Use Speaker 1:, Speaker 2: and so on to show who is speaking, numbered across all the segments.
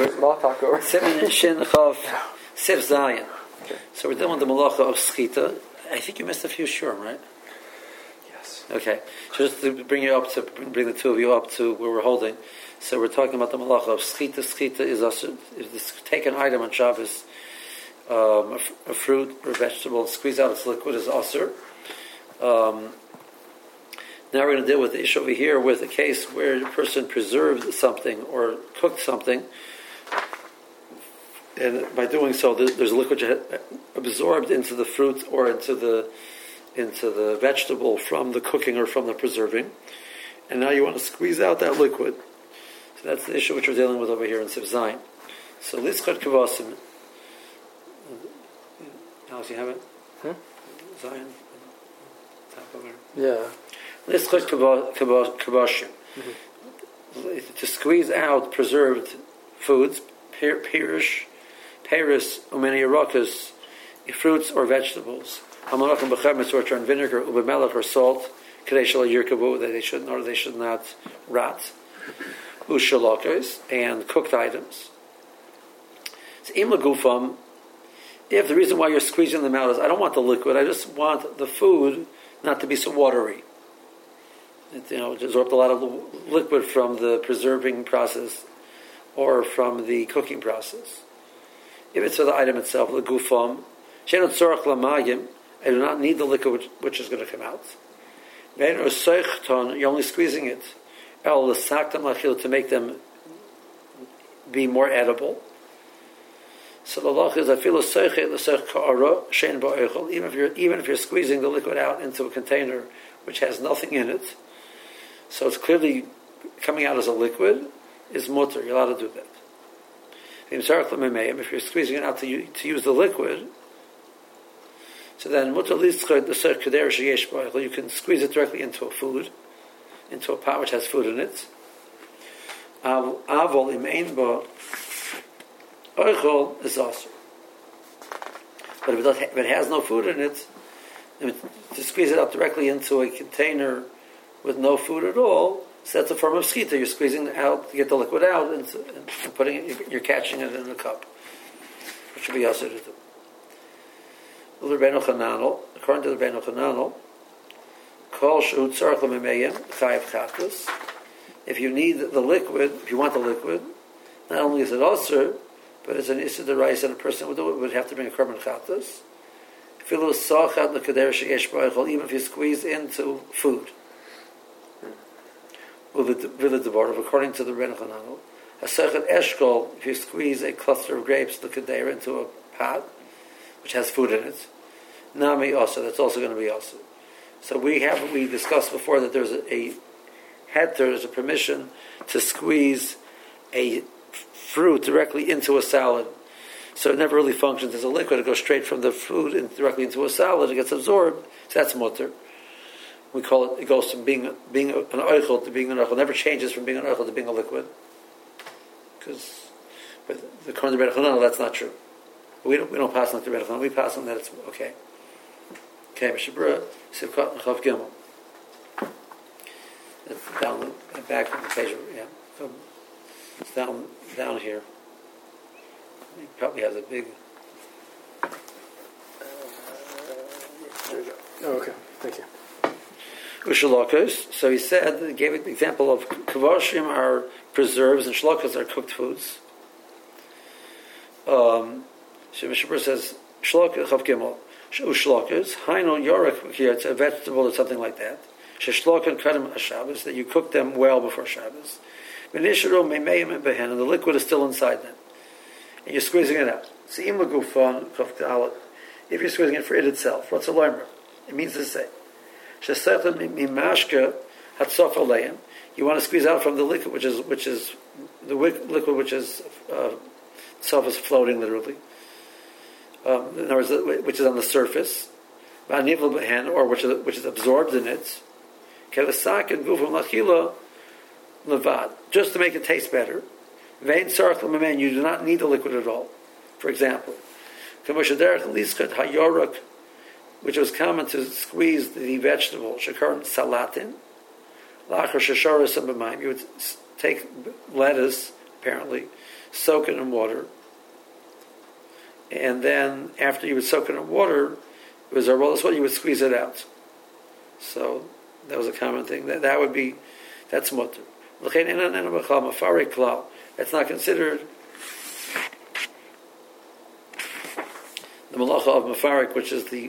Speaker 1: small talk over.
Speaker 2: Siman Shin Chav Sif Zayin.
Speaker 1: Okay.
Speaker 2: So we're dealing with the malacha of schita. I think you missed a few shurm, right?
Speaker 1: Yes.
Speaker 2: Okay. So just to bring the two of you up to where we're holding. So we're talking about the malacha of schita. Schita is also take an item on Shabbos, a fruit or vegetable, and squeeze out its liquid is asur. Now we're going to deal with the issue over here with a case where a person preserved something or cooked something, and by doing so, there's a liquid absorbed into the fruit or into the vegetable from the cooking or from the preserving, and now you want to squeeze out that liquid. So that's the issue which we're dealing with over here in Sif Zayin. So lischot kavasim. Alex, you have it? Zion? Top over.
Speaker 1: Yeah.
Speaker 2: Lischot kavashim. To squeeze out preserved foods, pirish, umeni yarakas, fruits or vegetables. Hamalachim b'chemes, which are in vinegar, ubemelech or salt, kadei shelo yirkavu, that they should not rot. Ushalakas, and cooked items. So im legufam, if the reason why you're squeezing them out is I don't want the liquid, I just want the food not to be so watery. It absorbed a lot of liquid from the preserving process or from the cooking process. If it's for the item itself, the gufam, she'enot tzorach lamayim, I do not need the liquid which is going to come out. You're only squeezing it. To make them be more edible. So the law is even if you're squeezing the liquid out into a container which has nothing in it, so it's clearly coming out as a liquid, is mutter. You're allowed to do that. If you're squeezing it out to use the liquid, so then mutter you can squeeze it directly into a food, into a pot which has food in it. Avol imein bo oichol is also. But if it has no food in it, to squeeze it out directly into a container with no food at all, so that's a form of schita. You're squeezing it out to get the liquid out, and putting it, you're catching it in a cup, which should be also to do. According to the Rebbeinu Chananel, if you need the liquid, if you want the liquid, not only is it also, but it's an issur d'oraisa, and a person would have to bring a korban chatas. Even if you squeeze into food. According to the Rebbeinu Chananel, if you squeeze a cluster of grapes, the kedera, into a pot which has food in it, nami also, that's also going to be also. So we discussed before that there's a permission to squeeze a fruit directly into a salad. So it never really functions as a liquid. It goes straight from the food directly into a salad. It gets absorbed. So that's mutter. We call it goes from being an oichel to being an oichel. It never changes from being an oichel to being a liquid. But according to Rebbeinu Chananel, that's not true. We don't pass on to Rebbeinu Chananel. We pass on that it's okay. Okay, Mishabura, Sivkot, Chav Gimel. Down, back on the page, yeah. So it's down here. He probably has a big...
Speaker 1: There you go. Oh, okay. Thank you.
Speaker 2: Ushalakas. So he gave an example of kavashim are preserves and shalakas are cooked foods. So Mishabura says, Shalak Chav Gimel. Ushalakas, Haino Yorak, here it's a vegetable or something like that. Sheshlok and Kadam Shabbos, that you cook them well before Shabbos. And the liquid is still inside them. And you're squeezing it out. If you're squeezing it for it itself, what's a limer? It means to say, you want to squeeze out from the liquid, which is the liquid which is itself is floating literally. In other words, which is on the surface, or which is absorbed in it. Just to make it taste better. You do not need the liquid at all. For example, which was common to squeeze the vegetable, shakar salatin, you would take lettuce, apparently, soak it in water, and then after you would soak it in water, it was a roll. That's what you would squeeze it out. So that was a common thing. That would be, that's mutter. That's not considered the malacha of mafarik, which is the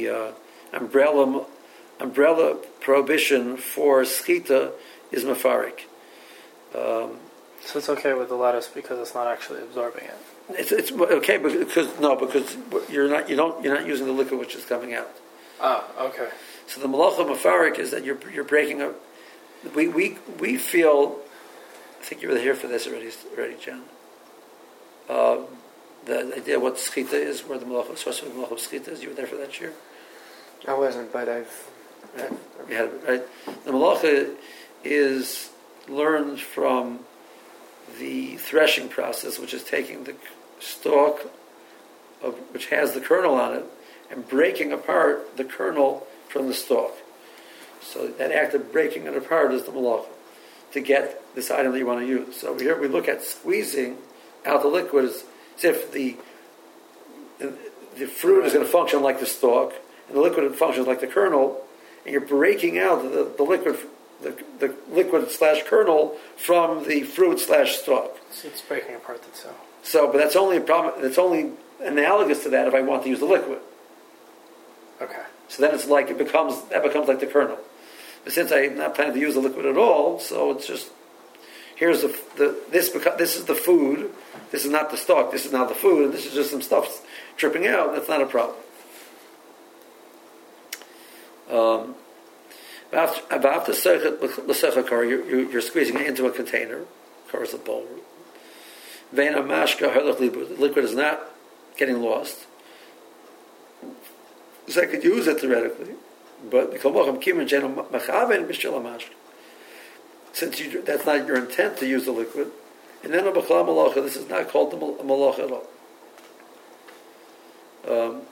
Speaker 2: umbrella prohibition for schita, is mafarik.
Speaker 1: So it's okay with the lettuce because it's not actually absorbing it.
Speaker 2: It's okay because you're not using the liquid which is coming out.
Speaker 1: Ah, okay.
Speaker 2: So the malacha mafarik is that you're breaking up. We feel. I think you were here for this already, John. The idea what schita is, where the malacha, especially the malacha of schita is. You were there for that year.
Speaker 3: I wasn't, but I've
Speaker 2: you had it right. The malacha is learned from the threshing process, which is taking the stalk which has the kernel on it and breaking apart the kernel from the stalk. So that act of breaking it apart is the malacha to get this item that you want to use. So here we look at squeezing out the liquid as if the fruit is going to function like the stalk and the liquid functions like the kernel, and you're breaking out the liquid slash kernel from the fruit slash stalk.
Speaker 1: So it's breaking apart the cell.
Speaker 2: So, but that's only a problem. That's only analogous to that if I want to use the liquid.
Speaker 1: Okay.
Speaker 2: So then it's like that becomes like the kernel. But since I'm not planning to use the liquid at all, so it's just here's this is the food. This is not the stalk. This is not the food. And this is just some stuff dripping out. That's not a problem. You're squeezing it into a container, of course, a bowl. The liquid is not getting lost. So I could use it theoretically, but since that's not your intent to use the liquid, and then this is not called the malacha at all.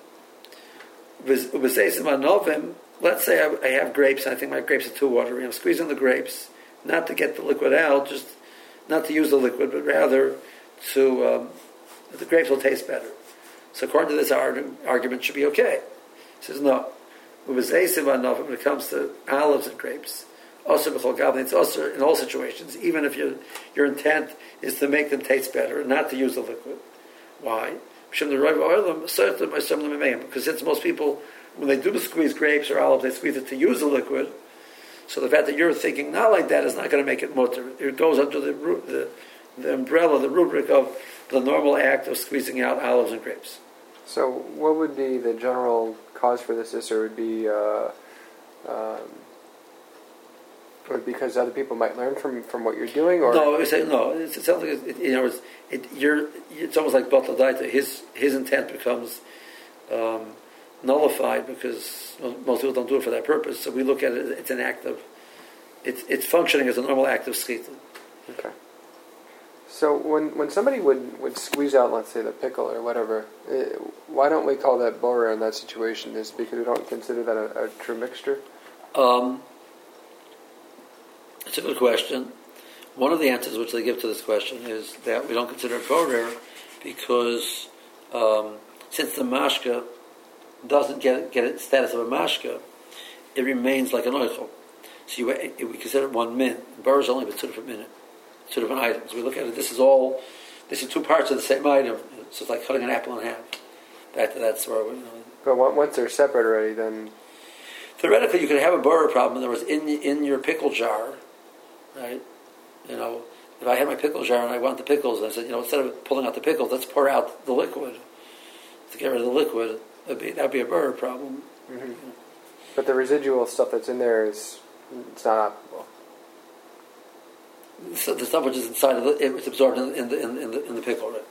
Speaker 2: Let's say I have grapes, and I think my grapes are too watery. I'm squeezing the grapes, not to get the liquid out, just not to use the liquid, but rather to the grapes will taste better. So according to this argument, should be okay. He says no. When it comes to olives and grapes, it's also in all situations, even if your intent is to make them taste better, not to use the liquid. Why? Because since most people, when they do squeeze grapes or olives, they squeeze it to use the liquid. So the fact that you're thinking not like that is not going to make it mutter. It goes under the umbrella, the rubric of the normal act of squeezing out olives and grapes.
Speaker 3: So what would be the general cause for this? Or would be because other people might learn from what you're doing, or
Speaker 2: no? It sounds like it's almost like Batal Daita. His intent becomes nullified because most people don't do it for that purpose. So we look at it; it's an act of it's functioning as a normal act of schita.
Speaker 3: Okay. So when somebody would squeeze out, let's say, the pickle or whatever, why don't we call that borer in that situation? Is it because we don't consider that a true mixture?
Speaker 2: It's a good question. One of the answers which they give to this question is that we don't consider it borer because since the mashka doesn't get its status of a mashka, it remains like an oichel. So we consider it one min. Borer is only with 2 different minutes. 2 different items. We look at it. This is 2 parts of the same item. So it's like cutting an apple in half. That's where we.
Speaker 3: But once they're separate already, then
Speaker 2: theoretically you could have a borer problem. In other words, in your pickle jar, right? If I had my pickle jar and I want the pickles, I said, instead of pulling out the pickles, let's pour out the liquid to get rid of the liquid. That'd be a borer problem.
Speaker 3: Mm-hmm. But the residual stuff that's in there it's not optimal.
Speaker 2: So the stuff which is inside of it's absorbed in the pickle, right?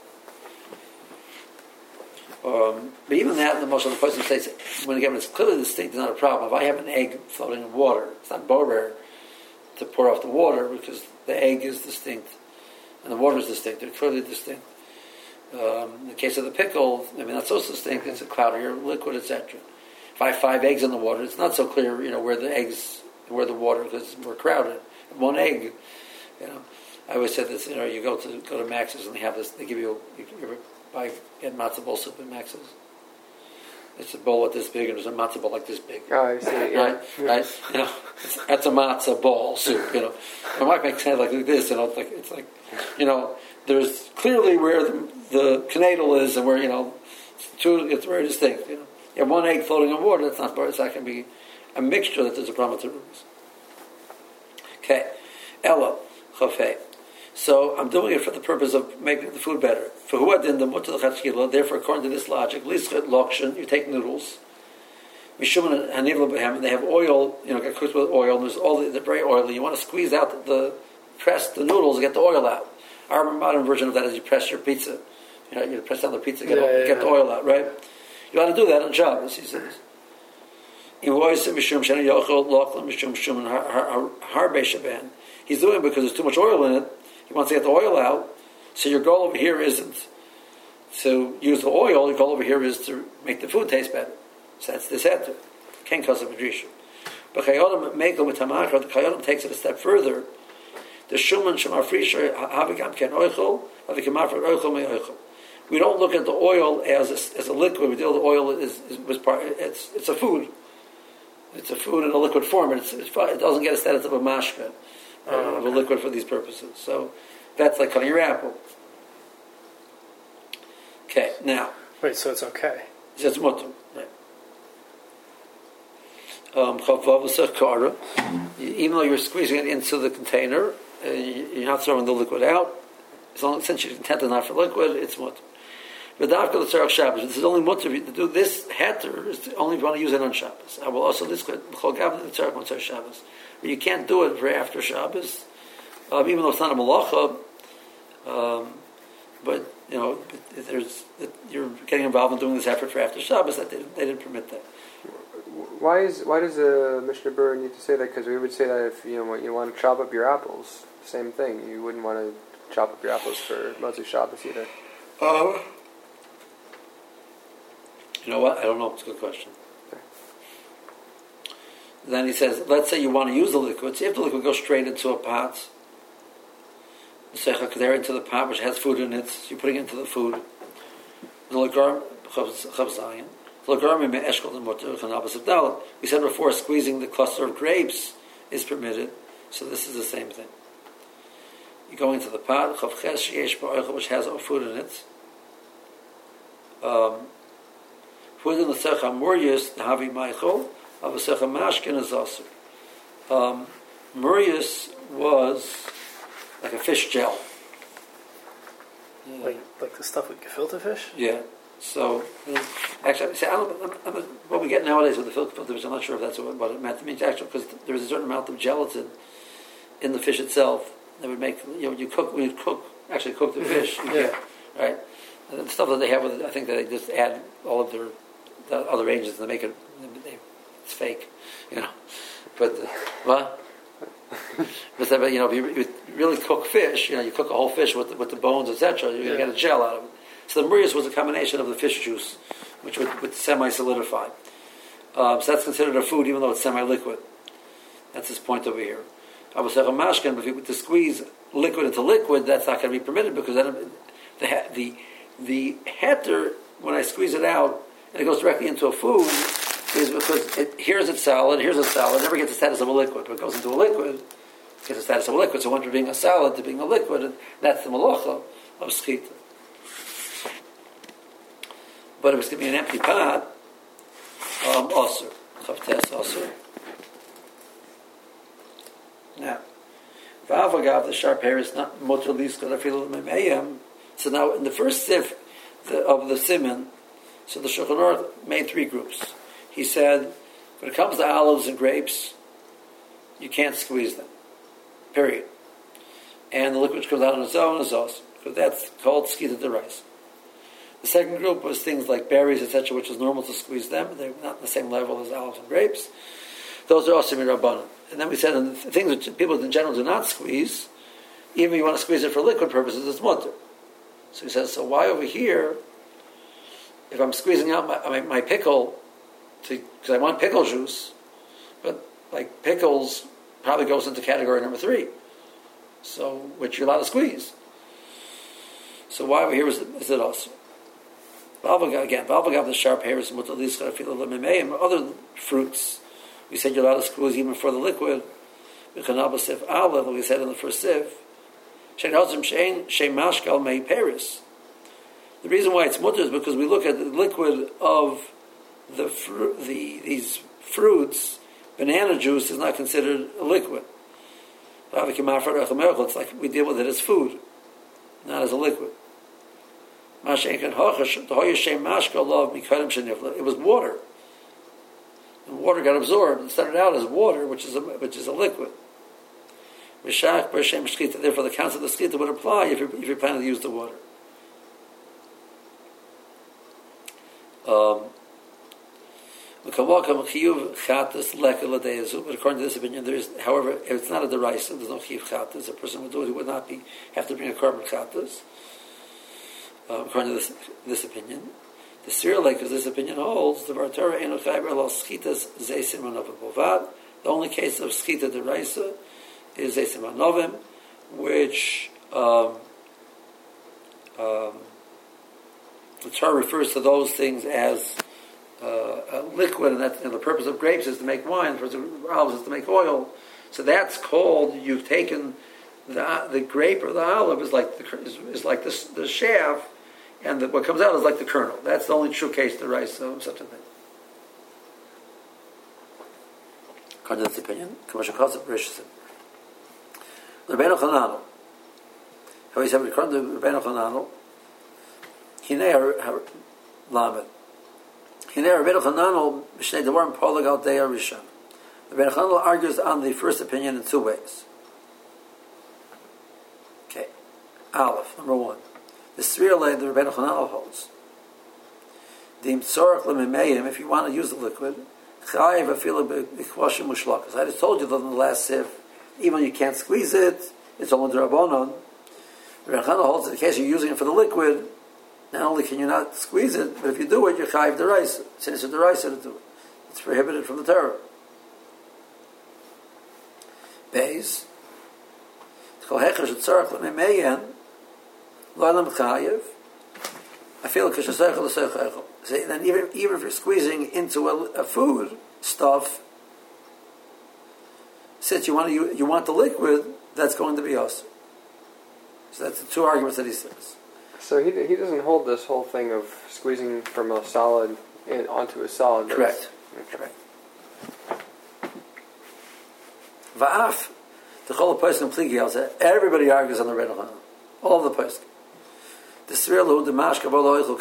Speaker 2: But even that, the most of the person says when it's clearly distinct, it's not a problem. If I have an egg floating in water, it's not borer to pour off the water because the egg is distinct and the water is distinct. They're clearly distinct. In the case of the pickle, not so distinct. It's a cloudier liquid, etc. If I have 5 eggs in the water, it's not so clear, where the water because we're crowded. One egg. I always said this. You go to Max's and they have this. They give you get matzo ball soup at Max's. It's a bowl this big, and there's a matzo ball like this big.
Speaker 3: Oh, I see. Yeah.
Speaker 2: Right? That's a matzo ball soup. My wife makes it like this. It's like there's clearly where the canadle is, and where it's very distinct. You have one egg floating on water. That's not part. That can be a mixture that there's a problem with the rules. Okay, Ella Chafei. So I'm doing it for the purpose of making the food better. For who adin the mutter l'chatchila. Therefore, according to this logic, lischet lokshen. You take noodles. Mishum and hanivla b'hem, and they have oil. Get cooked with oil. And there's they're very oily. You want to squeeze out press the noodles and get the oil out. Our modern version of that is you press your pizza. You press down the pizza, get the oil out, right? You want to do that on Shabbos, he says. He's doing it because there's too much oil in it. He wants to get the oil out. So your goal over here isn't to use the oil. Your goal over here is to make the food taste better. So that's this heter. Can't cause a Padrisha. But Chayodim Mekel with Tamachar, the Chayodim takes it a step further. The Shuman Shemar Frisha Havigam Ken Oichel, Havikamar for Oichel Me Oichel. We don't look at the oil as a liquid. We deal with the oil was part. It's a food. It's a food in a liquid form. It doesn't get a status of a mashka, of a liquid for these purposes. So that's like cutting your apple. Okay, now.
Speaker 1: Wait, so it's okay?
Speaker 2: It's mutter, right? Even though you're squeezing it into the container, you're not throwing the liquid out. Since you're intended not for liquid, it's mutter. But after the Tzarech Shabbos, this is only mutter to do this heter is only if you want to use it on Shabbos. I will also discuss the Tzarech Motzei Shabbos. But you can't do it for after Shabbos, even though it's not a malacha. But you're getting involved in doing this effort for after Shabbos. That they didn't permit that.
Speaker 3: Why does the Mishnah Berurah need to say that? Because we would say that if you want to chop up your apples, same thing. You wouldn't want to chop up your apples for Motzei Shabbos either.
Speaker 2: You know what? I don't know. It's a good question. Okay. Then he says, let's say you want to use the liquid. See if the liquid goes straight into a pot. They're into the pot which has food in it. So you're putting it into the food. We said before, squeezing the cluster of grapes is permitted. So this is the same thing. You go into the pot, which has food in it. Food in the secha murius, the havi maichol, of a secha mashkin is also. Murius was like a fish gel.
Speaker 1: Like the stuff with gefilte fish?
Speaker 2: Yeah. So, actually, what we get nowadays with the gefilte fish, I'm not sure if that's what it meant. It means actually, because there's a certain amount of gelatin in the fish itself that would make, when you cook the fish, right? And the stuff that they have with it, I think that they just add all of the other agents and they make it, it's fake, But, what? But if you really cook fish, you cook a whole fish with the bones, etc., you're going to get a gel out of it. So the murius was a combination of the fish juice, which would semi-solidify. So that's considered a food, even though it's semi-liquid. That's his point over here. I was saying a mashkin, but if you were to squeeze liquid into liquid, that's not going to be permitted because then the heter, when I squeeze it out and it goes directly into a food, is because here's its salad, it never gets the status of a liquid. But it goes into a liquid, it gets the status of a liquid. So went from being a salad to being a liquid, and that's the malacha of schita. But if it's going to be an empty pot, osur, chavtes osur. Now, v'avagav the sharp hair is not motor liska afilu memayim. So now in the first sif of the siman, so the Shulchan Aruch made three groups. He said, when it comes to olives and grapes, you can't squeeze them. Period. And the liquid which comes out on its own is also, because that's called skita derais. The second group was things like berries, etc., which is normal to squeeze them. They're not on the same level as olives and grapes. Those are also mirabbanan. And then we said, the things which people in general do not squeeze, even if you want to squeeze it for liquid purposes, it's mutter. So he says, so why over here, if I'm squeezing out my pickle, because I want pickle juice, but like pickles probably goes into category number 3. so which you're allowed to squeeze. So why over here is it also? Valvagav the sharp hairs and other fruits. We said you're allowed to squeeze even for the liquid. We said in the first sieve. The reason why it's mutter is because we look at the liquid of these fruits. Banana juice is not considered a liquid. It's like we deal with it as food, not as a liquid. It was water, and water got absorbed and started out as water, which is a liquid. Therefore, the concept of skita would apply if you're planning to use the water. But according to this opinion, there is, however, if it's not a deraisa, there's no chiyuv chatas. A person would do it, he would not have to bring a korban chatas. According to this opinion, the Sri Lakers, this opinion holds the Vartara eno chayber al schitas zeisim anovim bovad. The only case of skita deraisa is zeisim anovim, which the Torah refers to those things as a liquid, and that the purpose of grapes is to make wine, the purpose of olives is to make oil. So that's called, you've taken the grape or the olive is like the shaft, and what comes out is like the kernel. That's the only true case to rice of such a thing. According to this opinion, commercial concept Rishon. Rabbeinu Chananel. How he said, according to Rabbeinu Chananel, Hinei Lamed. Hinei Rabbeinu Chananel Mishnei Devarim Polag Al Dei Rishon. Rabbeinu Chananel argues on the first opinion in two ways. Okay, Aleph, number one. The Sri'alei, the Rabbeinu Chananel holds. Dim tzorach l'mimeim, if you want to use the liquid, chayiv afilu b'chvashim mushlakas. I just told you that in the last sieve, even though you can't squeeze it, it's only d'Rabbanan. The Rabbeinu Chananel holds that in case you're using it for the liquid, not only can you not squeeze it, but if you do it, you're chayiv d'Oraisa. Since it's d'Oraisa to do it. It's prohibited from the Torah. Beis. Kol hechesh tzorach l'mimeim, I feel like then even if you're squeezing into a food stuff, since you want the liquid, that's going to be us. So that's the two arguments that he says.
Speaker 3: So he doesn't hold this whole thing of squeezing from a solid onto a solid.
Speaker 2: Correct. Correct. Va'af, the whole person in everybody argues on the Rebbe Chananel. All of the person. The Sri'alu, the Mashka,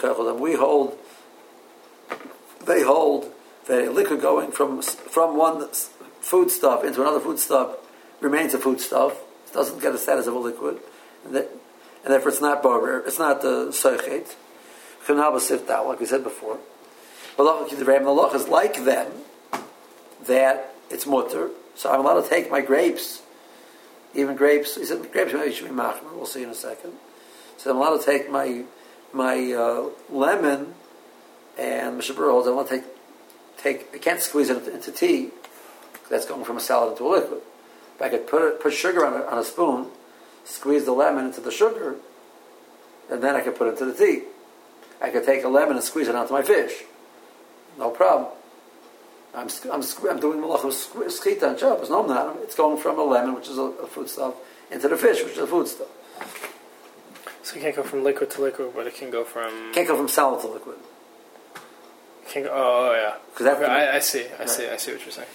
Speaker 2: they hold that a liquid going from one food stuff into another food stuff remains a food stuff. It doesn't get the status of a liquid, and therefore it's not borer, it's not the soichet. Like we said before. But the Halach is like them, that it's mutter. So I'm allowed to take my grapes, even grapes. He said grapes maybe should be machmer. We'll see in a second. So I'm allowed to take my lemon, and Mr. Burr holds I want to take. I can't squeeze it into tea. That's going from a salad into a liquid. If I could put sugar on a spoon, squeeze the lemon into the sugar, and then I could put it into the tea. I could take a lemon and squeeze it onto my fish. No problem. I'm doing malach of skita on Shabbos. No, I'm not. It's going from a lemon, which is a food stuff, into the fish, which is a food stuff.
Speaker 1: So you can't go from liquid to liquid, but it can go from...
Speaker 2: Can't go from solid to liquid.
Speaker 1: Can't go, oh, yeah. Okay, I see what you're saying.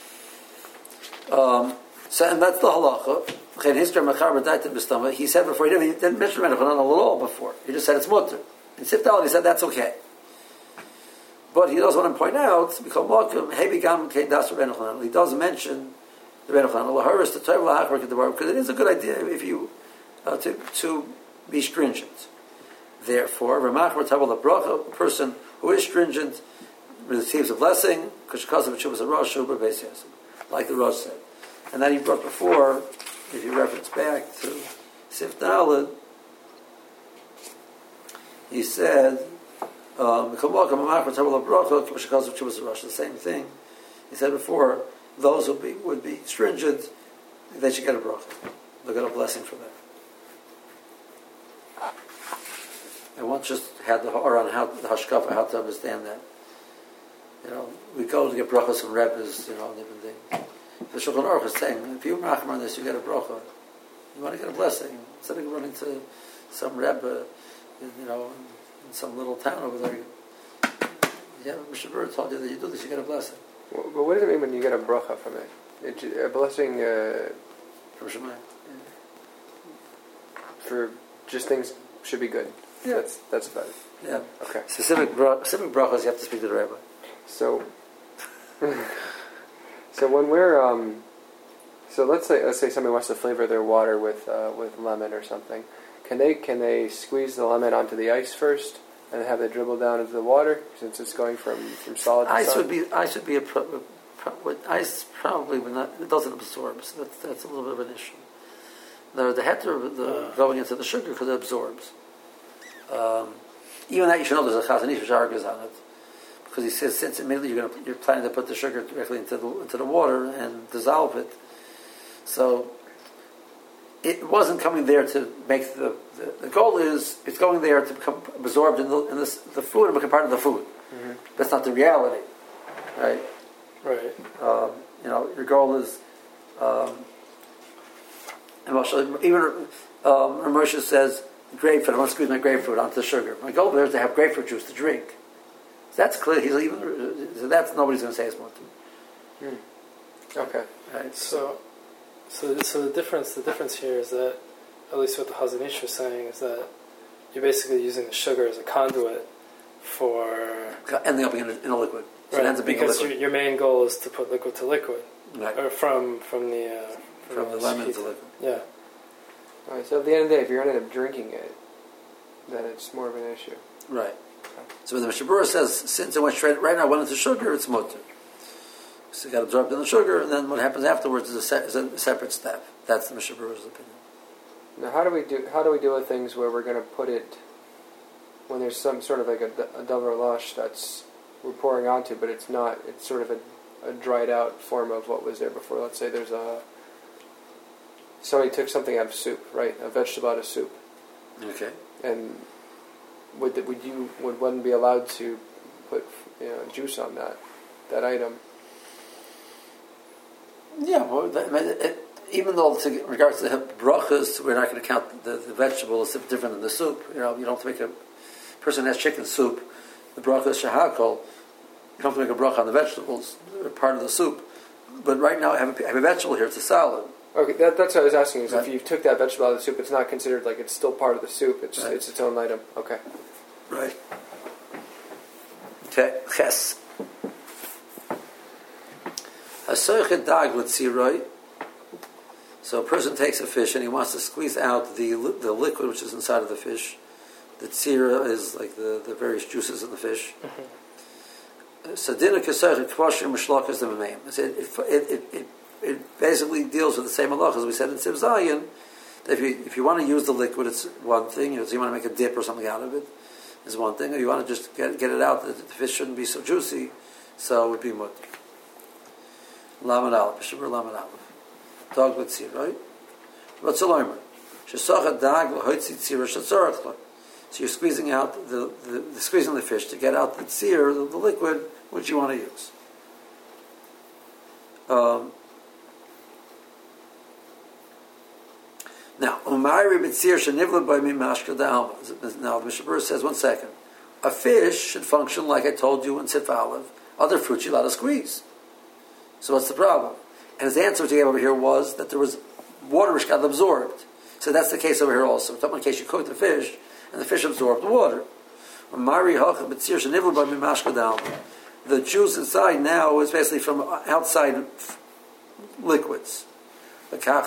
Speaker 2: So, and that's the halacha. He said before, he didn't mention Rebbeinu Chananel at all before. He just said it's mutter. In Siftal, he said that's okay. But he does want to point out, he does mention the Rebbeinu Chananel, because it is a good idea if you to be stringent. Therefore, a person who is stringent receives a blessing, like the Rosh said. And that he brought before, if you reference back to Sif Daled, he said, the same thing. He said before, those who would be stringent, they should get a bracha. they'll get a blessing from that. I once just had the horror on how the hashkafa, how to understand that. We go to get brachas from Rebbes, different things. The Shulchan Aruch is saying, if you machmer on this, you get a bracha. You want to get a blessing. Instead of running to some Rebbe, in some little town over there, Mr. Bird told you that you do this, you get a blessing.
Speaker 3: Well, but what does it mean when you get a bracha from it? A blessing
Speaker 2: From Shemayim.
Speaker 3: For just things should be good.
Speaker 2: Yeah.
Speaker 3: That's about it.
Speaker 2: Yeah.
Speaker 3: Okay.
Speaker 2: Specific brachas, you have to speak to the Rebbe.
Speaker 3: So, so when we're so let's say somebody wants to flavor their water with lemon or something, can they squeeze the lemon onto the ice first and have it dribble down into the water since it's going from solid to
Speaker 2: Ice
Speaker 3: solid?
Speaker 2: Ice probably would not. It doesn't absorb, so that's a little bit of an issue. The heter going into the sugar because it absorbs. Even that you should know there's a Chazon Ish which argues on it, because he says since immediately you're planning to put the sugar directly into the water and dissolve it, so it wasn't coming there to make the goal is it's going there to become absorbed in the food and become part of the food.
Speaker 3: Mm-hmm.
Speaker 2: That's not the reality, right?
Speaker 1: Right.
Speaker 2: Your goal is, even Moshe says, grapefruit. I want to squeeze my grapefruit onto the sugar. My goal there is to have grapefruit juice to drink. So that's clear. That's nobody's going to say as much.
Speaker 3: Okay.
Speaker 2: Right.
Speaker 1: So the difference here is that, at least what the Chazon Ish was saying, is that you're basically using the sugar as a conduit for
Speaker 2: ending up in a liquid. So
Speaker 1: right,
Speaker 2: it ends up being
Speaker 1: because
Speaker 2: a liquid.
Speaker 1: your main goal is to put liquid to liquid,
Speaker 2: Right.
Speaker 1: or from the
Speaker 2: lemon to liquid.
Speaker 1: Yeah.
Speaker 3: All right. So at the end of the day, if you're ended up drinking it, then it's more of an issue.
Speaker 2: Right. So when the Mishnah Berurah says, since it went straight right now went into sugar, it's mutter. So it got absorbed in the sugar, and then what happens afterwards is a separate step. That's the Mishnah Berurah's opinion.
Speaker 3: Now, how do we deal with things where we're going to put it when there's some sort of like a davar lush that's we're pouring onto, but it's not. It's sort of a dried out form of what was there before. Let's say there's somebody took something out of soup, right? A vegetable out of soup.
Speaker 2: Okay.
Speaker 3: And would one be allowed to put juice on that item?
Speaker 2: Yeah, well, even though in regards to the brachas, we're not going to count the vegetable as different than the soup. You don't have to make a person has chicken soup. The bracha is shahakol. You don't have to make a bracha on the vegetables; they're part of the soup. But right now, I have a vegetable here. It's a salad.
Speaker 3: Okay, that's what I was asking. Is
Speaker 2: right.
Speaker 3: If you took that vegetable out of the soup, it's not considered like it's still part of the soup. It's
Speaker 2: right.
Speaker 3: It's its own item. Okay.
Speaker 2: Right. Okay. Ches. So a person takes a fish and he wants to squeeze out the liquid which is inside of the fish. The tzira is like the various juices in the fish. So it basically deals with the same halach as we said in Siv Zayin. If you want to use the liquid, it's one thing. So you want to make a dip or something out of it, is one thing. Or you want to just get it out. The fish shouldn't be so juicy, so it would be mutter. Lamed Aleph, B'Shabur Lamed Aleph. Dog with tzir, right? What's the loimer? Shesach dag l'hoitzi tzira shetzorach lo. So you're squeezing out squeezing the fish to get out the tzir, the liquid, which you want to use. Now, umayri b'tzir shenivla by mimashka da'alma. Now, the Mishnah Berurah says, 1 second. A fish should function like I told you in Sif Aleph. Other fruits you're allowed to squeeze. So what's the problem? And his answer which he gave over here was that there was water which got absorbed. So that's the case over here also. In case you cook the fish, and the fish absorbed the water. The juice inside now is basically from outside liquids. Now,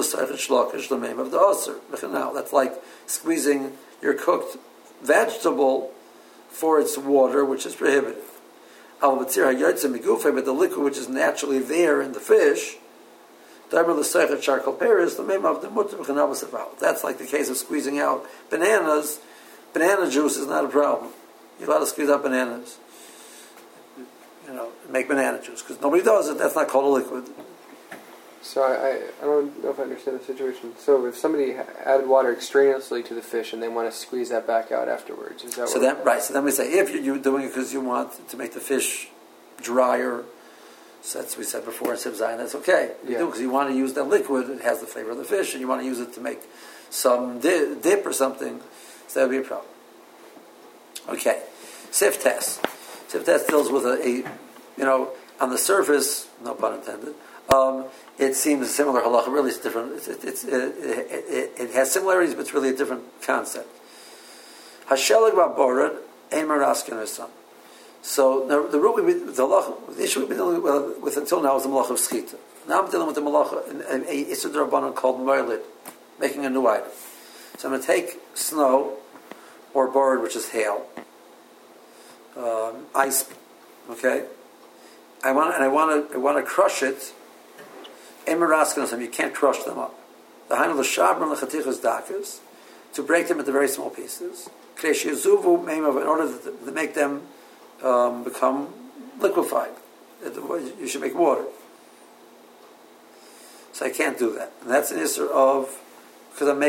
Speaker 2: that's like squeezing your cooked vegetable for its water, which is prohibited. But the liquid which is naturally there in the fish, that's like the case of squeezing out bananas. Banana juice is not a problem. You're allowed to squeeze out bananas. Make banana juice because nobody does it. That's not called a liquid.
Speaker 3: So I don't know if I understand the situation. So if somebody added water extraneously to the fish and they want to squeeze that back out afterwards, is that
Speaker 2: So
Speaker 3: what?
Speaker 2: then, right. So then we say if you're doing it because you want to make the fish drier, so that's what we said before in Sib Zayin, that's okay. You do because you want to use that liquid. It has the flavor of the fish, and you want to use it to make some dip or something. So that would be a problem. Okay, Sif test. Sif test deals with a on the surface, no pun intended. It seems similar halacha. Really, it's different. It has similarities, but it's really a different concept. Hashelag ba'borad ein maraskin or. So the issue we've been dealing with until now is the malach of schita. Now I'm dealing with the malach an issur d'rabbanan called moilid, making a new item. So I'm going to take snow or borad, which is hail, ice. Okay, I want to crush it. You can't crush them up. The hainu l'shabram l'chatichas dakas, to break them into very small pieces. K'rei she'yazuvu meimav, in order to make them become liquefied. You should make water. So I can't do that, and that's an issur of because I'm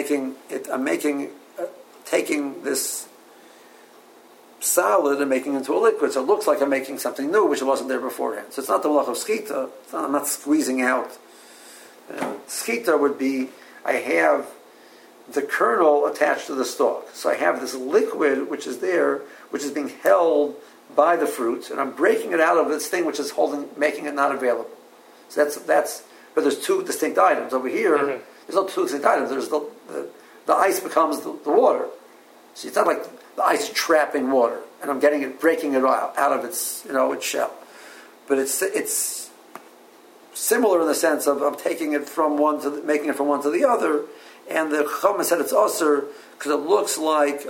Speaker 2: taking this solid and making it into a liquid. So it looks like I'm making something new, which wasn't there beforehand. So it's not the malach of schita. I'm not squeezing out. Schita would be, I have the kernel attached to the stalk. So I have this liquid which is there, which is being held by the fruit, and I'm breaking it out of this thing which is making it not available. So that's but there's two distinct items. Over here, there's not two distinct items. There's the ice becomes the water. So it's not like the ice trapping water, and I'm breaking it out of its its shell. But it's similar in the sense of I'm taking it from making it from one to the other, and the Chacham said it's usher because it looks like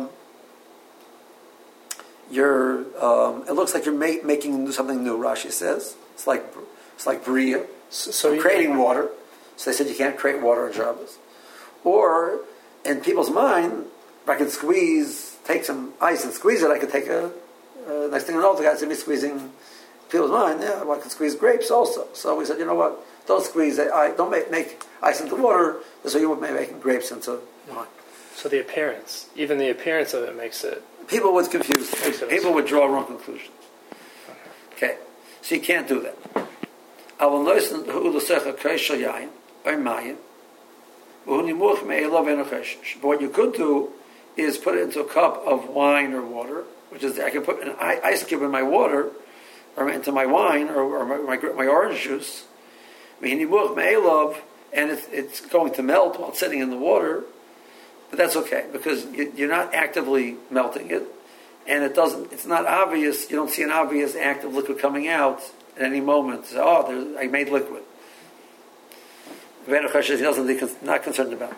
Speaker 2: you're making something new. Rashi says it's like bria. So you're creating water. So they said you can't create water on Shabbos. Or in people's mind, if I could take some ice and squeeze it, I could take next thing I know, the guy's going to be squeezing. People's mind, well, I can squeeze grapes also. So we said, you know what? Don't squeeze it. Don't make ice into water. This way you would be making grapes into wine.
Speaker 1: So the appearance, even the appearance of it makes it.
Speaker 2: People would confuse. People would draw wrong conclusions. Okay, so you can't do that. But what you could do is put it into a cup of wine or water, which is I can put an ice cube in my water, or into my wine, or my orange juice, and it's going to melt while it's sitting in the water, but that's okay, because you're not actively melting it, and it's not obvious, you don't see an obvious act of liquid coming out at any moment. So, I made liquid. He's not concerned about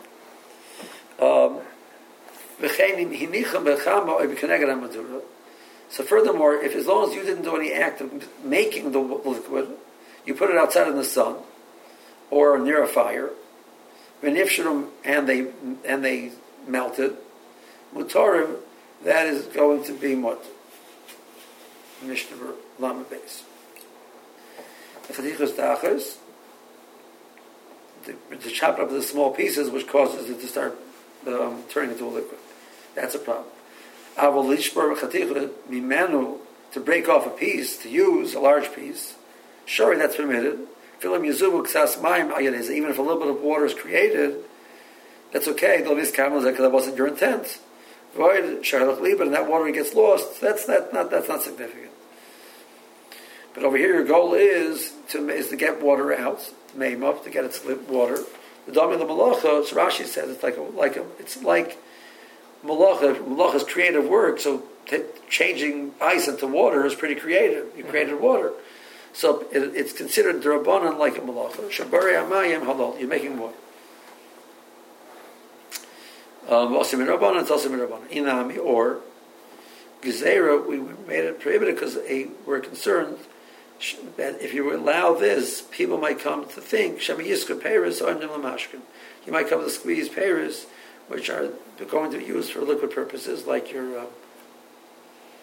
Speaker 2: So furthermore, if as long as you didn't do any act of making the liquid, you put it outside in the sun or near a fire, and they melted, mutarim, that is going to be mutter. Mishnah Lama base. The chatichos dachas, to chop it up into small pieces, which causes it to start turning into a liquid. That's a problem. To break off a piece, to use a large piece, sure, that's permitted. Even if a little bit of water is created, that's okay. Because that wasn't your intent. But and that water gets lost, that's not significant. But over here, your goal is to get water out, to maim up, to get its water. The dami of the malacha, as Rashi says, it's like malacha's creative work. So changing ice into water is pretty creative. You created water, so it's considered d'rabbanan like a malacha. Shabari amayim halal. You're making water. Also midrabbanan, it's also midrabbanan. Inami or gezerah, we made it prohibited because we're concerned that if you allow this, people might come to think shemi yiska peiros or lamashkin. You might come to squeeze peiros, which are going to be used for liquid purposes, like your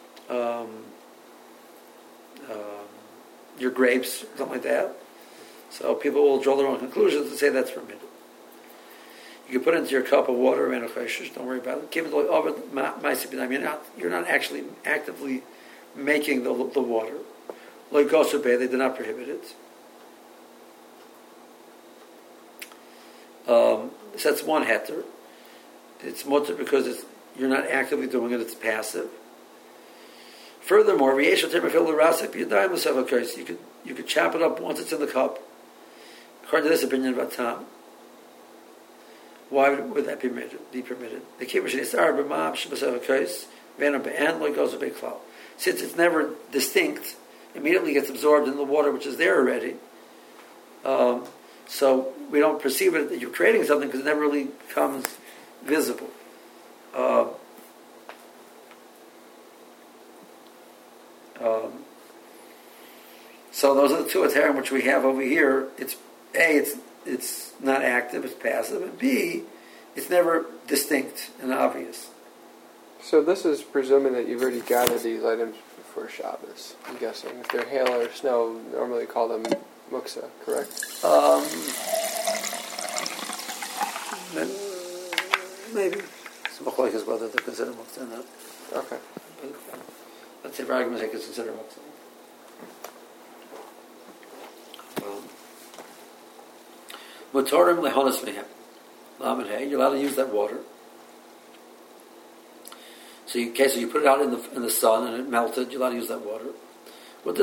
Speaker 2: grapes, something like that. So people will draw their own conclusions and say that's permitted. You can put it into your cup of water, don't worry about it. Give it over. You're not actually actively making the water. Like Gosabeh, they did not prohibit it. So that's one heter. It's mutter because you're not actively doing it; it's passive. Furthermore, you could chop it up once it's in the cup. According to this opinion about Tam, why would that be permitted? The since it's never distinct, immediately gets absorbed in the water which is there already. So we don't perceive it that you're creating something because it never really becomes visible. So those are the two heterim which we have over here. It's A, it's not active, it's passive, and B, it's never distinct and obvious.
Speaker 3: So this is presuming that you've already gathered these items before Shabbos, I'm guessing. If they're hail or snow, normally call them muksa, correct?
Speaker 2: Maybe. It's like as whether they're considered muksa or not.
Speaker 3: Okay.
Speaker 2: But, let's say for argument's sake it's considered muksa. Motorim lehonas mehem. You're allowed to use that water. So you put it out in the sun and it melted, you're allowed to use that water. Not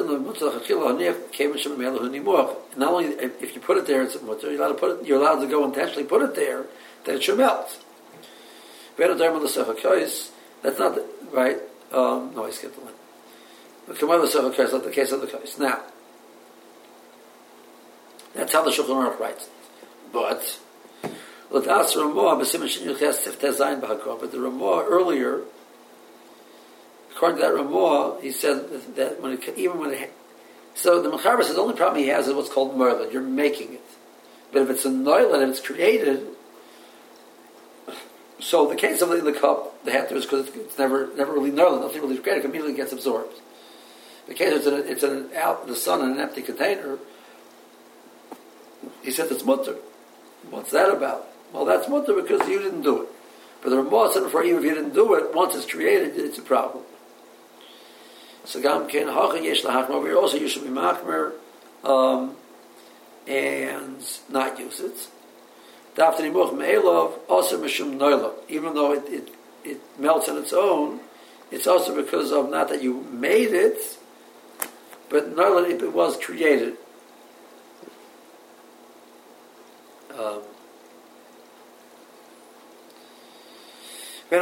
Speaker 2: only if you put it there, it's mutter. You're allowed to go intentionally put it there that it should melt. That's not right. No, I skipped the line. That's not the case of the kais. Now, that's how the Shulchan Aruch writes. But the Ramah earlier, according to that Ramah, he said that so the Mechaber says the only problem he has is what's called merlin. You're making it, but if it's a noilan and it's created, so the case of the cup, the heter is because it's never really noilan, nothing really created, it immediately gets absorbed. The case it's out in the sun in an empty container. He said it's mutter. What's that about? Well, that's mutter because you didn't do it. But the Ramah said before, even if you didn't do it, once it's created, it's a problem. So gam ken hacha yesh lahachmer over here also you should be machmer and not use it. Daftani much me'elov also mishum noila. Even though it melts on its own, it's also because of not that you made it, but noila it was created. The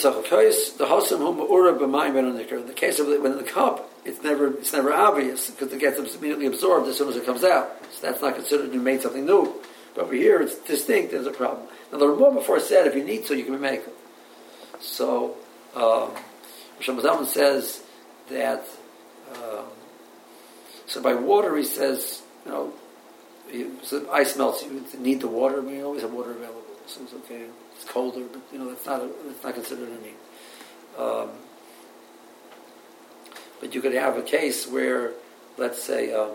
Speaker 2: case of when in the cup, it's never obvious because it gets immediately absorbed as soon as it comes out. So that's not considered you made something new. But over here, it's distinct. There's a problem. Now the Ramah before said if you need to, you can make it. So Rishon Zalman says that. So by water, he says, so ice melts. You need the water. We always have water available. So it's okay. It's colder, but it's not considered a need. But you could have a case where, let's say, a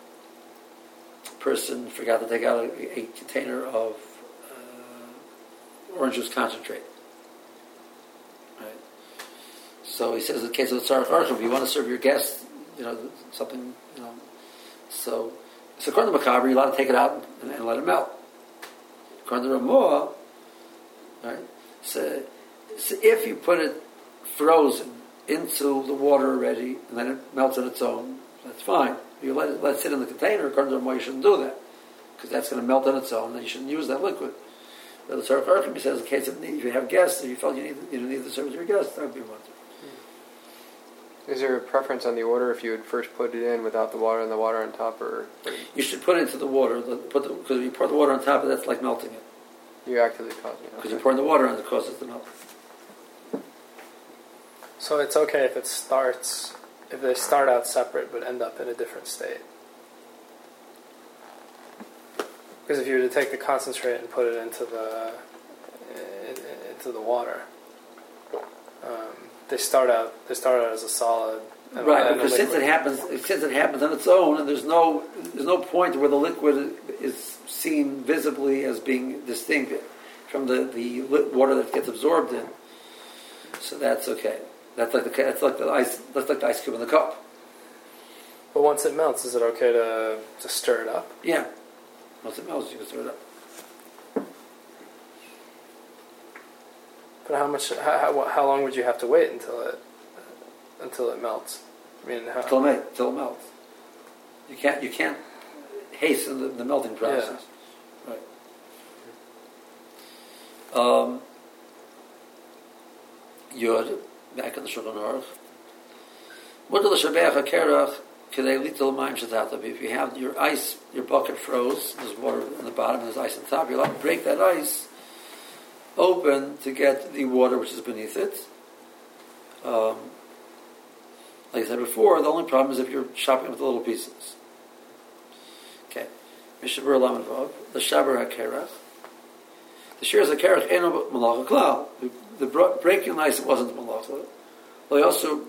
Speaker 2: person forgot to take out a container of orange juice concentrate. Right. So he says, in the case of the Tzarech Archim, if you want to serve your guests, something, So according to Macabre, you're allowed to take it out and let it melt. According to Ramah, right? So if you put it frozen into the water already and then it melts on its own, that's fine. You let it sit in the container. According to Ramah, you shouldn't do that because that's going to melt on its own. And you shouldn't use that liquid. But the Tzarech Archim says, in case of if you have guests, if you felt you need to serve your guests, that would be one.
Speaker 3: Is there a preference on the order if you would first put it in without the water and the water on top, or?
Speaker 2: You should put it into the water because if you pour the water on top, that's like melting it.
Speaker 3: You're actively causing it.
Speaker 2: Because you're pouring the water on it causes it to melt.
Speaker 1: So it's okay if they start out separate but end up in a different state. Because if you were to take the concentrate and put it into the water, they start out as a solid,
Speaker 2: Right, because since it happens on its own, and there's no point where the liquid is seen visibly as being distinct from the water that gets absorbed in. So that's okay. That's like the ice cube in the cup.
Speaker 1: But once it melts, is it okay to stir it up?
Speaker 2: Yeah, once it melts, you can stir it up.
Speaker 1: But how long would you have to wait until it melts? I mean,
Speaker 2: until it melts. You can't hasten the melting process. Yeah. Right. Yod, back in the Shulchan Aruch. If you have your ice, your bucket froze, there's water in the bottom and there's ice on top, you're allowed to break that ice open to get the water which is beneath it. Like I said before, the only problem is if you're chopping with little pieces. Okay. Mishabur Lamed Vav, the Shabar HaKerach. The Shir HaKerach Eno Malacha Klal. The breaking the ice wasn't Malacha. They also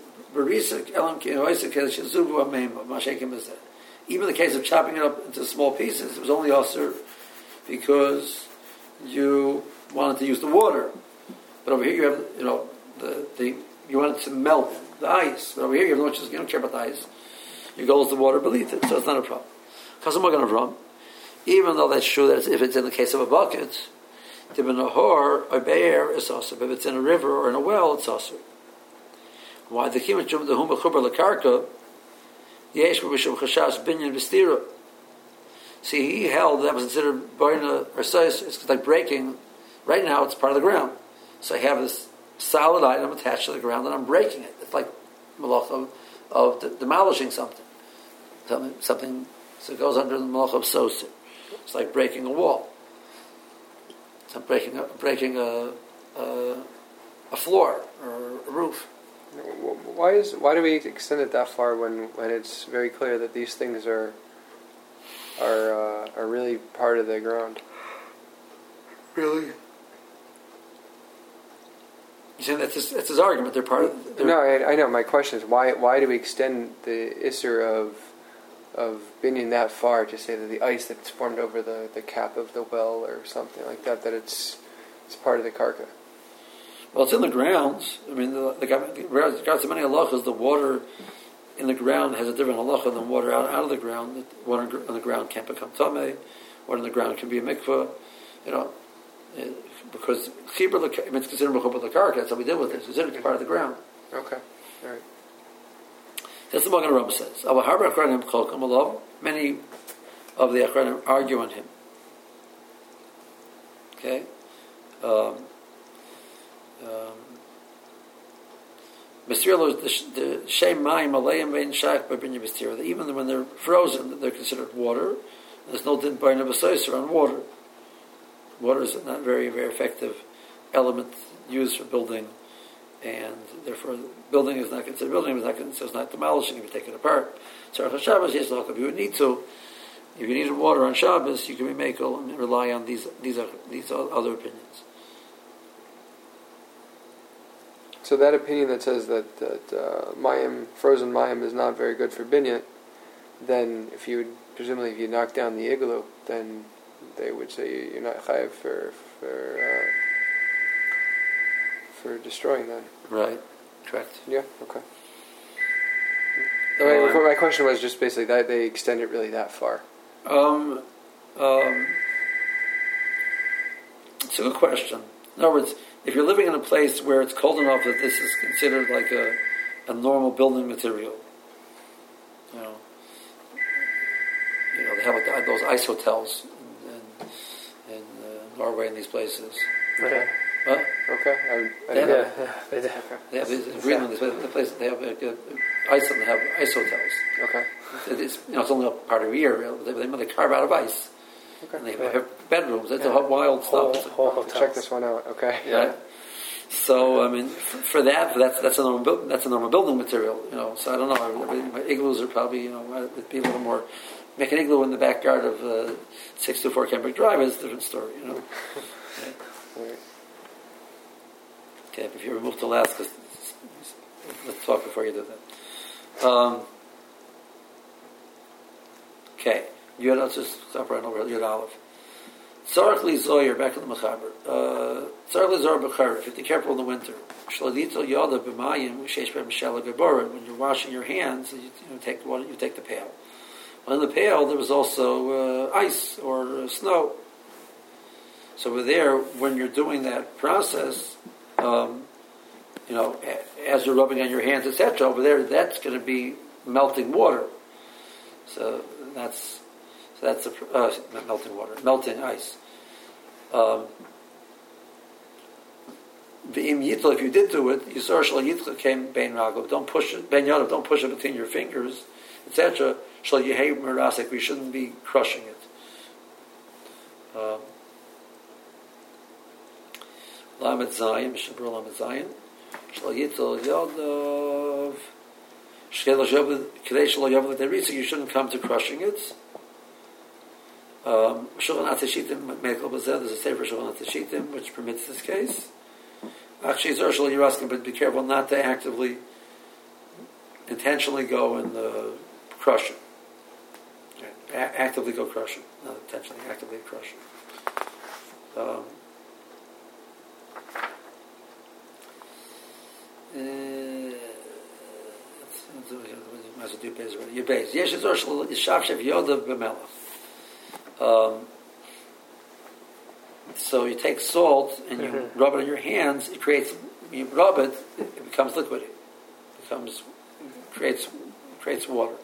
Speaker 2: even the case of chopping it up into small pieces, it was only also because you wanted to use the water. But over here you have, you wanted to melt the ice. But over here you don't care about the ice. You go with the water beneath it, so it's not a problem. Even though that's true that if it's in the case of a bucket, a bear is also. If it's in a river or in a well, it's also. Why the kimat jum the humba chubar lakarka yesh b'mishum chashas binyan b'stira. See, he held that was considered boina or size. It's like breaking. Right now, it's part of the ground. So I have this solid item attached to the ground, and I'm breaking it. It's like malacha of demolishing something. Something. So it goes under the malacha of soser. It's like breaking a wall. So I'm breaking a floor or a roof.
Speaker 3: Why do we extend it that far when it's very clear that these things are really part of the ground?
Speaker 2: Really? You saying that's his argument? They're part of.
Speaker 3: No, I know. My question is why do we extend the isser of binyan that far to say that the ice that's formed over the cap of the well or something like that it's part of the karka?
Speaker 2: Well, it's in the grounds. I mean, regards to many halachas, the water in the ground has a different halacha than water out of the ground. The water in the ground can't become tamei. Water in the ground can be a mikveh. Because it's considered mechubar l'karka. That's how we deal with it. It's considered part of the ground.
Speaker 3: Okay, all right.
Speaker 2: That's what the Magen Avraham says. Many of the Achronim argue on him. Okay. The shem mayim aleiim vein shak b'binya b'stira. Even when they're frozen, they're considered water. There's no din b'ina b'soiser on water. Water is not very, very effective element used for building, and therefore building is not considered building. So it's not demolishing if you take it apart. So on Shabbos, yes, if you would need to, if you needed water on Shabbos, you can be makel and rely on these other opinions.
Speaker 3: So that opinion that says that frozen mayim is not very good for binyan, then if you knock down the igloo, then they would say you're not chayav for destroying that.
Speaker 2: Right. Correct.
Speaker 3: Yeah. Okay. My question was just basically that they extend it really that far.
Speaker 2: It's a good question. In other words, if you're living in a place where it's cold enough that this is considered like a normal building material, they have like those ice hotels in Norway and these places.
Speaker 1: Okay.
Speaker 2: Huh?
Speaker 3: Okay.
Speaker 1: They do.
Speaker 2: They have in Greenland. They have Iceland. They have ice hotels.
Speaker 3: Okay.
Speaker 2: It's only a part of a year. They carve out of ice.
Speaker 3: Okay.
Speaker 2: And they have bedrooms. It's a wild stuff.
Speaker 1: Whole
Speaker 3: check this one out. Okay.
Speaker 2: Yeah. So I mean, that's a normal building material. So I don't know. Igloos are probably it'd be a little more. Make an igloo in the backyard of 624 Kembrick Drive is a different story. Okay.
Speaker 3: Right.
Speaker 2: Okay, if you ever move to Alaska, let's talk before you do that. Okay. Let's just stop right over Yud Aleph. Tzarech li zoyer, back in the Mechaber. Tzarech li zoyer b'charev. You have to be careful in the winter. Shladito yoda b'mayim sheish b'hem shela geboret. When you're washing your hands, you take the water. You take the pail. Well, in the pail, there was also ice or snow. So over there, when you're doing that process, as you're rubbing on your hands, etc., over there, that's going to be melting water. So that's not melting water, melting ice. If you did do it, Yisor Shal Yitcha came Bein Ragov. Don't push it, Bein Yadav. Don't push it between your fingers, etc. Shal Yehei Merasek. We shouldn't be crushing it. Lamed Zayin, Shabur Lamed Zayin. Shal Yitcha Yadav. Shkel Shal Kedei Shal Yadav Derisa. You shouldn't come to crushing it. Shulchan Atzeshitim Mekel Bazeh. There's a sefer Shulchan Atzeshitim which permits this case. Actually, Zershal, you're asking, but be careful not to intentionally go and crush it. Actively go crush it, not intentionally, actively crush it. So you take salt and you rub it on your hands. You rub it, it becomes liquid. Creates water.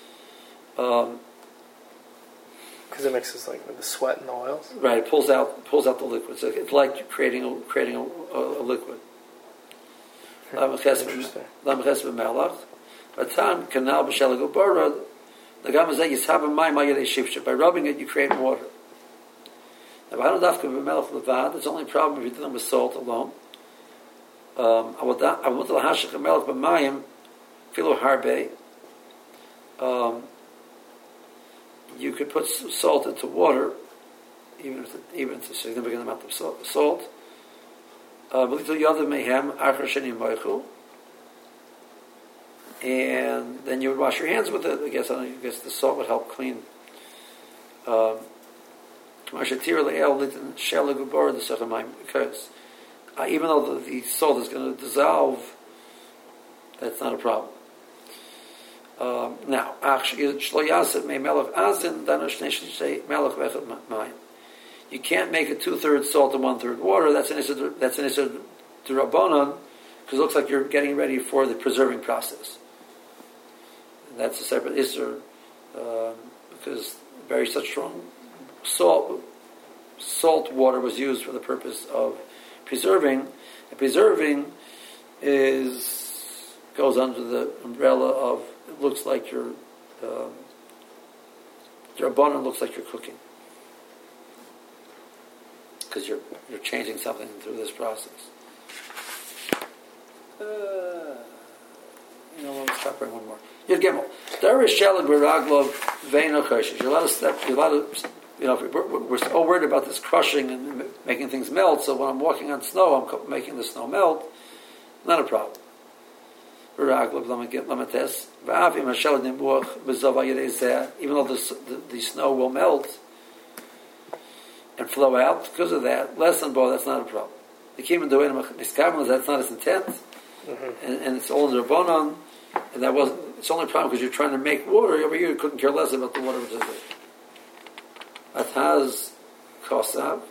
Speaker 1: Because it mixes like with the sweat and the oils.
Speaker 2: Right, it pulls out the liquid. So it's like creating a liquid.
Speaker 1: Interesting.
Speaker 2: By rubbing it, you create water. Now, it's only a problem if you're dealing with salt alone. You could put salt into water, even if it's a significant amount of salt. And then you would wash your hands with it. I guess the salt would help clean. Because even though the salt is going to dissolve, that's not a problem. Now, you can't make it 2/3 salt and 1/3 water. That's an issur d'Rabbanan, because it looks like you're getting ready for the preserving process. And that's a separate issur, because very such strong salt water was used for the purpose of preserving. And preserving goes under the umbrella of, it looks like the Rabbanan looks like you're cooking, because you're changing something through this process. Let's stop right one more. Yud Gimel. Darish Shelag Beraglov Veino Kosher. You're allowed to step. You're allowed to. We're so worried about this crushing and making things melt. So when I'm walking on snow, I'm making the snow melt. Not a problem. Even though the snow will melt and flow out because of that, less than both, that's not a problem. The Kiman Doenim Miskabel, that's not its intent, and it's all in the Rabbanan, and it's only a problem because you're trying to make water. Over here, you couldn't care less about the water which is there. Ataz Kosav.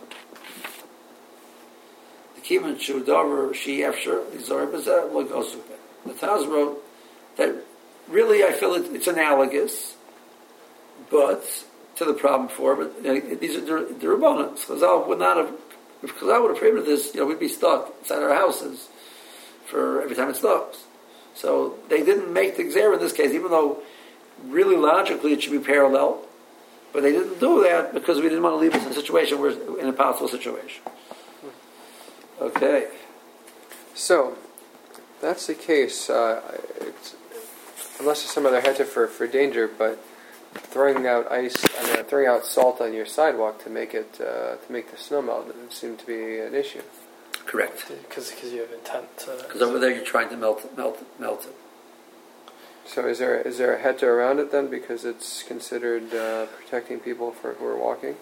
Speaker 2: The Kiman Shudavar Shi Efsher Lizar Bezer Logosuk. The Taz wrote that really I feel it's analogous, but to the problem before. But these are the Rabbanans. Chazal would not have. If Chazal would have prohibited this, we'd be stuck inside our houses for every time it snows. So they didn't make the Gzera in this case, even though really logically it should be parallel. But they didn't do that because we didn't want to leave us in a situation where in an impossible situation. Okay.
Speaker 3: So, that's the case. Unless there's some other heter for danger, but throwing out throwing out salt on your sidewalk to make the snow melt doesn't seem to be an issue.
Speaker 2: Correct.
Speaker 1: Because you have intent.
Speaker 2: Because over there you're trying to melt it.
Speaker 3: So is there a heta around it then, because it's considered protecting people who are walking?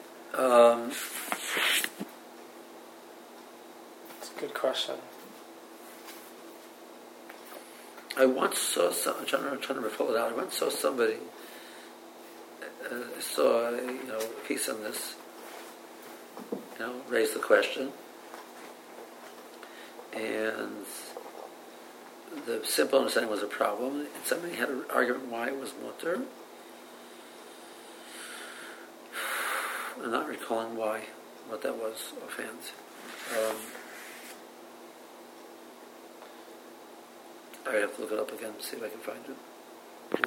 Speaker 1: It's a good question.
Speaker 2: I once saw I'm trying to recall it out. I once saw somebody. Saw a piece on this. Raised the question, and the simple understanding was a problem, and somebody had an argument why it was mutter. I'm not recalling what that was offhand. I have to look it up again and see if I can find it.